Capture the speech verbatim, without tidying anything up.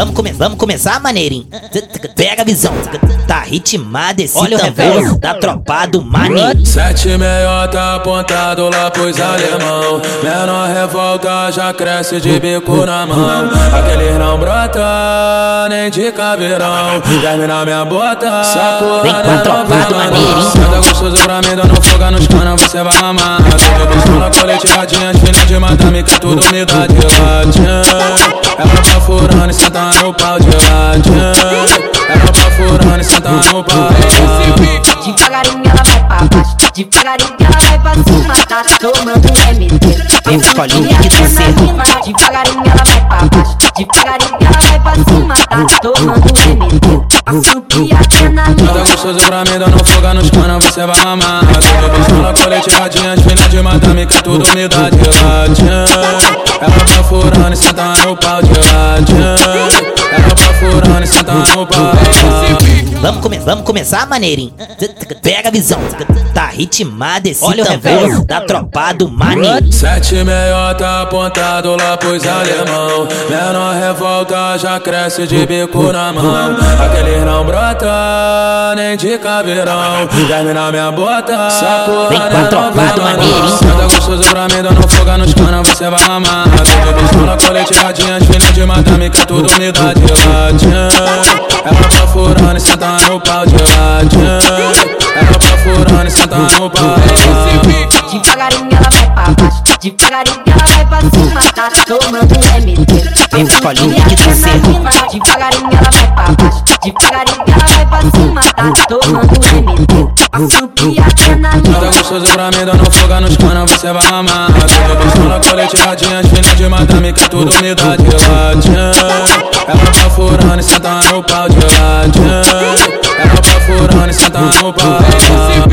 vamos, come, vamos começar, maneirinho. Pega a visão, tá ritmado esse tambor da tropa do maneirinho. Sete meiota apontado lá pros alemão. Menor revolta já cresce de bico na mão. Aqueles não brota nem de caveirão. Termina minha bota, saco vem com a tropa do maneirinho. Senta gostoso pra mim, dando foga nos cana, você vai mamar. Tudo pistola coletivadinha, filha de madame, que tudo me dá de latinha. Ela tá furando e senta no pau de latinha. Ela tá furando e senta no pau. Devagarinho ela vai pra baixo, devagarinho ela vai pra cima, tá tomando M D. Vem o colinho que tu serve. Devagarinho ela vai pra baixo, devagarinho ela vai pra cima, tá tomando M D. A subir a adrenalina. Tá gostoso pra mim, dando foga nos cana, você vai mamar. Tudo pistola coletivadinha, filha de madame, que tudo me dá de latinha. Ela tá furando e senta no pau de latinha. Ela tá furando e senta no pau. Vamos, come, vamos começar, maneirinho. Pega a visão, tá ritmado esse tambor da tropa do maneirinho. Sete meiota apontado lá pros alemão. Menor revolta já cresce de bico na mão. Aqueles não brota nem de caveirão. Termina minha bota, saco vem com a tropa do maneirinho. Senta gostoso pra mim, dando foga nos cana, você vai mamar. Tudo pistola coletivadinha, filha de madame, que tudo me dá de latinha. Ela tá furando e senta no pau de latinha. Ela tá furando e senta no pau. Devagarinho ela vai pra baixo, devagarinho ela vai pra cima, tá tomando M D. Vem o colinho que tu serve. Devagarinho ela vai pra baixo, devagarinho ela vai pra cima, tá tomando M D. A subir a adrenalina. Tá gostoso pra mim, dando foga nos cana, você vai mamar. Tudo pistola coletivadinha, filha de madame, que tudo me dá de latinha. Ela tá furando e senta no pau de latinha. Ela tá furando e senta no pau.